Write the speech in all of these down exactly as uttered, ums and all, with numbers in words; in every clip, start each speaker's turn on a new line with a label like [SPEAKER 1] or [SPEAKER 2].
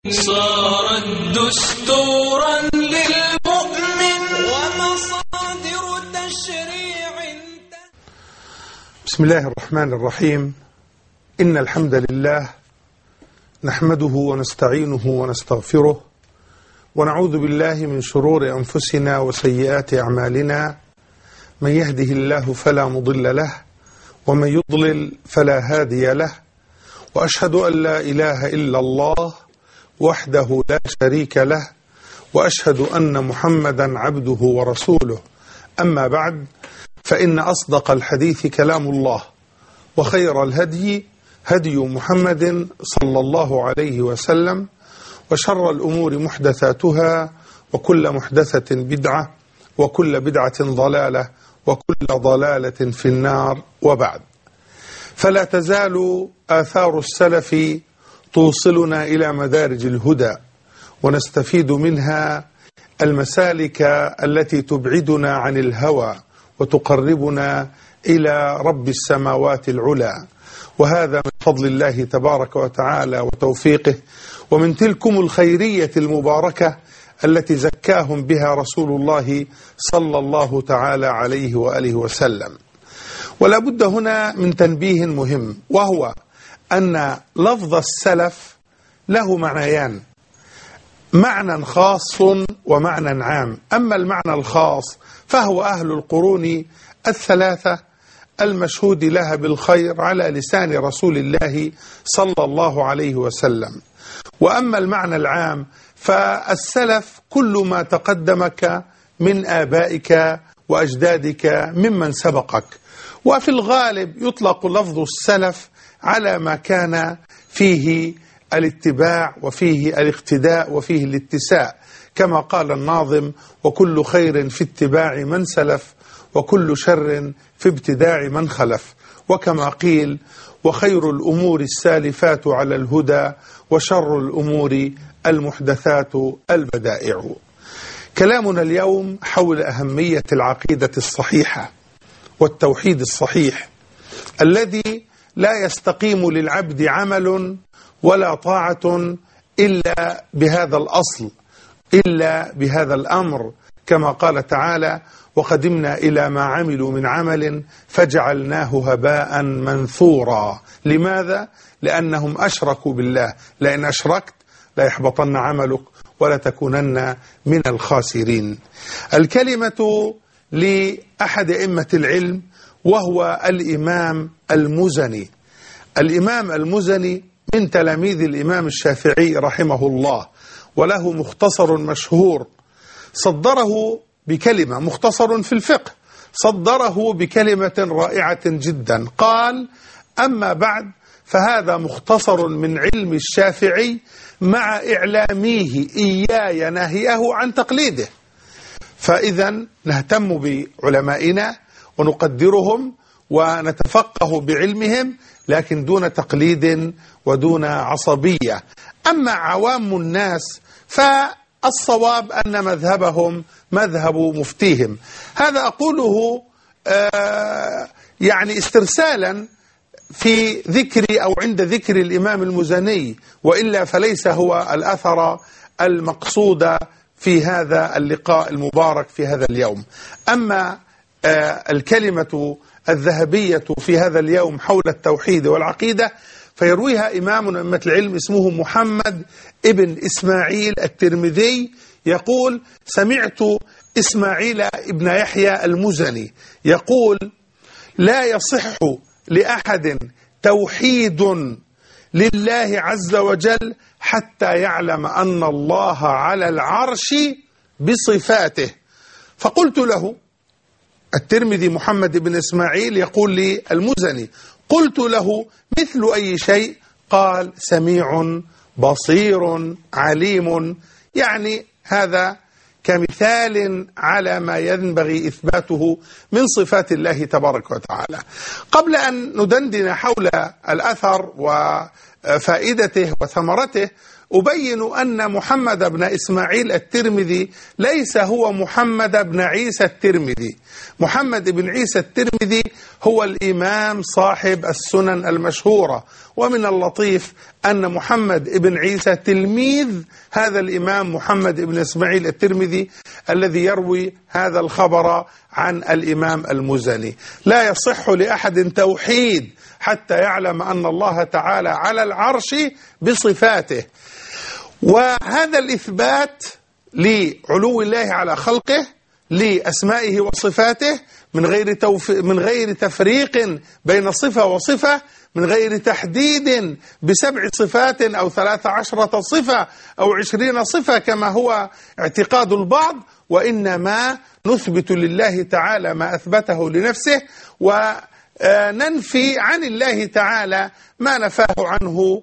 [SPEAKER 1] صارت دستورا للمؤمن ومصادر تشريع.
[SPEAKER 2] بسم الله الرحمن الرحيم. إن الحمد لله نحمده ونستعينه ونستغفره ونعوذ بالله من شرور أنفسنا وسيئات أعمالنا. من يهده الله فلا مضل له ومن يضلل فلا هادي له، وأشهد أن لا إله إلا الله وحده لا شريك له، وأشهد أن محمدا عبده ورسوله. أما بعد، فإن أصدق الحديث كلام الله، وخير الهدي هدي محمد صلى الله عليه وسلم، وشر الأمور محدثاتها، وكل محدثة بدعة، وكل بدعة ضلالة، وكل ضلالة في النار. وبعد، فلا تزال آثار السلف توصلنا إلى مدارج الهدى، ونستفيد منها المسالك التي تبعدنا عن الهوى وتقربنا إلى رب السماوات العلى، وهذا من فضل الله تبارك وتعالى وتوفيقه، ومن تلكم الخيرية المباركة التي زكاهم بها رسول الله صلى الله تعالى عليه وآله وسلم. ولا بد هنا من تنبيه مهم، وهو أن لفظ السلف له معنيان، معنى خاص ومعنى عام. أما المعنى الخاص فهو أهل القرون الثلاثة المشهود لها بالخير على لسان رسول الله صلى الله عليه وسلم. وأما المعنى العام فالسلف كل ما تقدمك من آبائك وأجدادك ممن سبقك. وفي الغالب يطلق لفظ السلف على ما كان فيه الاتباع وفيه الاقتداء وفيه الاتساء، كما قال الناظم: وكل خير في اتباع من سلف، وكل شر في ابتداع من خلف. وكما قيل: وخير الأمور السالفات على الهدى، وشر الأمور المحدثات البدائع. كلامنا اليوم حول أهمية العقيدة الصحيحة والتوحيد الصحيح الذي لا يستقيم للعبد عمل ولا طاعة إلا بهذا الأصل، إلا بهذا الأمر، كما قال تعالى: وقدمنا إلى ما عملوا من عمل فجعلناه هباء منثورا. لماذا؟ لأنهم أشركوا بالله. لئن أشركت لا يحبطن عملك ولا تكونن من الخاسرين. الكلمة لأحد أئمة العلم، وهو الإمام المزني. الإمام المزني من تلاميذ الإمام الشافعي رحمه الله، وله مختصر مشهور صدره بكلمة، مختصر في الفقه صدره بكلمة رائعة جدا. قال: أما بعد، فهذا مختصر من علم الشافعي مع إعلاميه إياي ناهيه عن تقليده. فإذا نهتم بعلمائنا ونقدرهم ونتفقه بعلمهم، لكن دون تقليد ودون عصبية. أما عوام الناس فالصواب أن مذهبهم مذهب مفتيهم. هذا أقوله آه يعني استرسالا في ذكر أو عند ذكر الإمام المزني، وإلا فليس هو الأثر المقصود في هذا اللقاء المبارك في هذا اليوم. أما آه الكلمة الذهبية في هذا اليوم حول التوحيد والعقيدة فيرويها إمام من أئمة العلم اسمه محمد ابن إسماعيل الترمذي، يقول: سمعت إسماعيل ابن يحيى المزني يقول: لا يصح لأحد توحيد لله عز وجل حتى يعلم أن الله على العرش بصفاته. فقلت له، الترمذي محمد بن إسماعيل يقول لي المزني، قلت له: مثل أي شيء؟ قال: سميع بصير عليم. يعني هذا كمثال على ما ينبغي إثباته من صفات الله تبارك وتعالى. قبل أن ندندن حول الأثر وفائدته وثمرته، أبين أن محمد بن إسماعيل الترمذي ليس هو محمد بن عيسى الترمذي. محمد بن عيسى الترمذي هو الإمام صاحب السنن المشهورة. ومن اللطيف أن محمد ابن عيسى تلميذ هذا الإمام محمد ابن إسماعيل الترمذي الذي يروي هذا الخبر عن الإمام المزني. لا يصح لأحد توحيد حتى يعلم أن الله تعالى على العرش بصفاته، وهذا الإثبات لعلو الله على خلقه لأسمائه وصفاته من غير توف... من غير تفريق بين صفة وصفة، من غير تحديد بسبع صفات أو ثلاث عشرة صفة أو عشرين صفة كما هو اعتقاد البعض، وإنما نثبت لله تعالى ما أثبته لنفسه وننفي عن الله تعالى ما نفاه عنه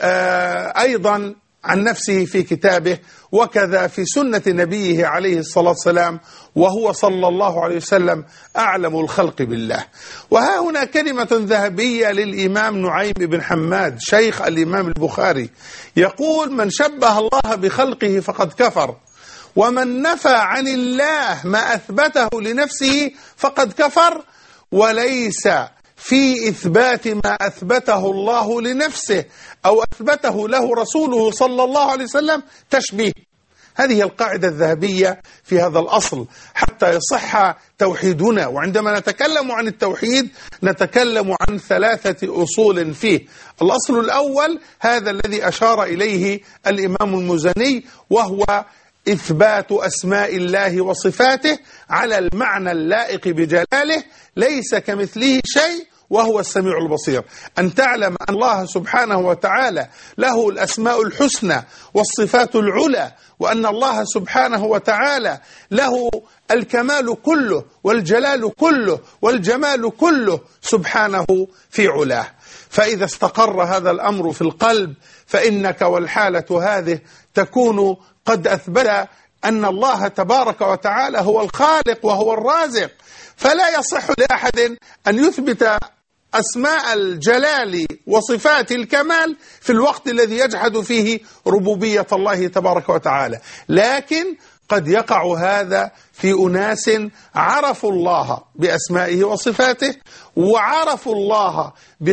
[SPEAKER 2] أيضا عن نفسه في كتابه، وكذا في سنة نبيه عليه الصلاة والسلام، وهو صلى الله عليه وسلم أعلم الخلق بالله. وها هنا كلمة ذهبية للإمام نعيم بن حماد شيخ الإمام البخاري، يقول: من شبه الله بخلقه فقد كفر، ومن نفى عن الله ما أثبته لنفسه فقد كفر، وليس في إثبات ما أثبته الله لنفسه أو أثبته له رسوله صلى الله عليه وسلم تشبيه. هذه القاعدة الذهبية في هذا الأصل حتى يصح توحيدنا. وعندما نتكلم عن التوحيد نتكلم عن ثلاثة أصول فيه. الأصل الأول هذا الذي أشار إليه الإمام المزني، وهو إثبات أسماء الله وصفاته على المعنى اللائق بجلاله، ليس كمثله شيء وهو السميع البصير. أن تعلم أن الله سبحانه وتعالى له الأسماء الحسنى والصفات العلى، وأن الله سبحانه وتعالى له الكمال كله والجلال كله والجمال كله سبحانه في علاه. فإذا استقر هذا الأمر في القلب فإنك والحالة هذه تكون قد أثبت أن الله تبارك وتعالى هو الخالق وهو الرازق. فلا يصح لأحد أن يثبت أسماء الجلال وصفات الكمال في الوقت الذي يجحد فيه ربوبية الله تبارك وتعالى. لكن قد يقع هذا في أناس عرفوا الله بأسمائه وصفاته، وعرفوا الله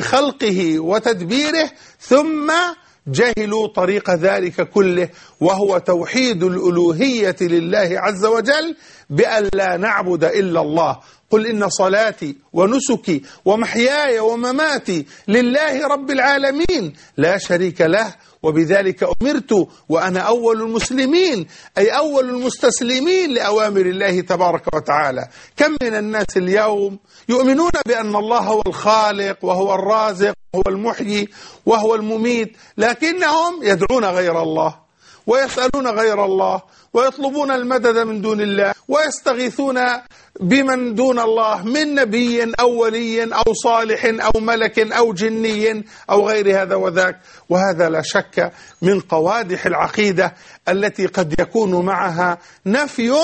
[SPEAKER 2] بخلقه وتدبيره، ثم جهلوا طريق ذلك كله، وهو توحيد الألوهية لله عز وجل بأن لا نعبد إلا الله. قل إن صلاتي ونسكي ومحياي ومماتي لله رب العالمين لا شريك له وبذلك أمرت وأنا أول المسلمين، أي أول المستسلمين لأوامر الله تبارك وتعالى. كم من الناس اليوم يؤمنون بأن الله هو الخالق وهو الرازق وهو المحيي وهو المميت، لكنهم يدعون غير الله ويسألون غير الله ويطلبون المدد من دون الله ويستغيثون بمن دون الله من نبي أو ولي أو صالح أو ملك أو جني أو غير هذا وذاك. وهذا لا شك من قوادح العقيدة التي قد يكون معها نفي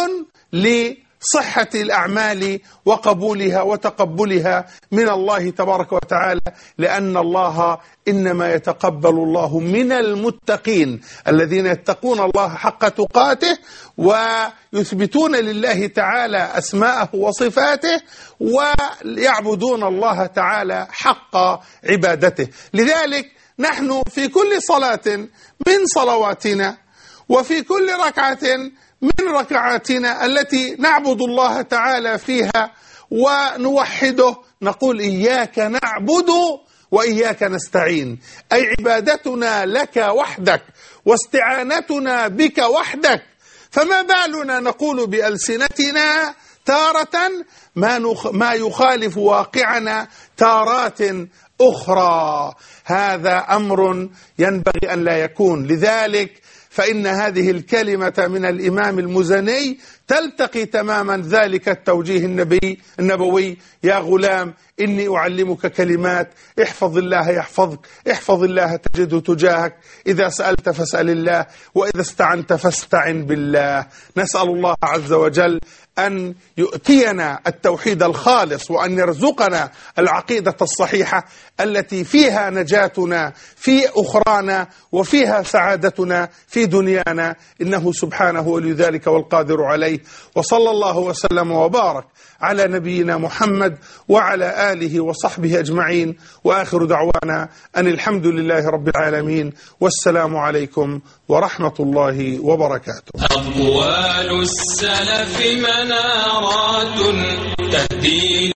[SPEAKER 2] لصحة الأعمال وقبولها وتقبلها من الله تبارك وتعالى، لأن الله إنما يتقبل الله من المتقين الذين يتقون الله حق تقاته ويثبتون لله تعالى أسماءه وصفاته ويعبدون الله تعالى حق عبادته. لذلك نحن في كل صلاة من صلواتنا وفي كل ركعة من ركعاتنا التي نعبد الله تعالى فيها ونوحده نقول إياك نعبد وإياك نستعين، أي عبادتنا لك وحدك واستعانتنا بك وحدك. فما بالنا نقول بألسنتنا تارة ما, نخ ما يخالف واقعنا تارات أخرى؟ هذا أمر ينبغي أن لا يكون. لذلك فإن هذه الكلمة من الإمام المزني تلتقي تماما ذلك التوجيه النبي النبوي: يا غلام إني أعلمك كلمات، احفظ الله يحفظك، احفظ الله تجده تجاهك، إذا سألت فاسأل الله، وإذا استعنت فاستعن بالله. نسأل الله عز وجل أن يؤتينا التوحيد الخالص، وأن يرزقنا العقيدة الصحيحة التي فيها نجاتنا في أخرانا وفيها سعادتنا في دنيانا، إنه سبحانه ولي ذلك والقادر عليه. وصلى الله وسلم وبارك على نبينا محمد وعلى آله وصحبه أجمعين، وآخر دعوانا أن الحمد لله رب العالمين، والسلام عليكم ورحمة الله وبركاته.
[SPEAKER 1] أقوال السلف منارات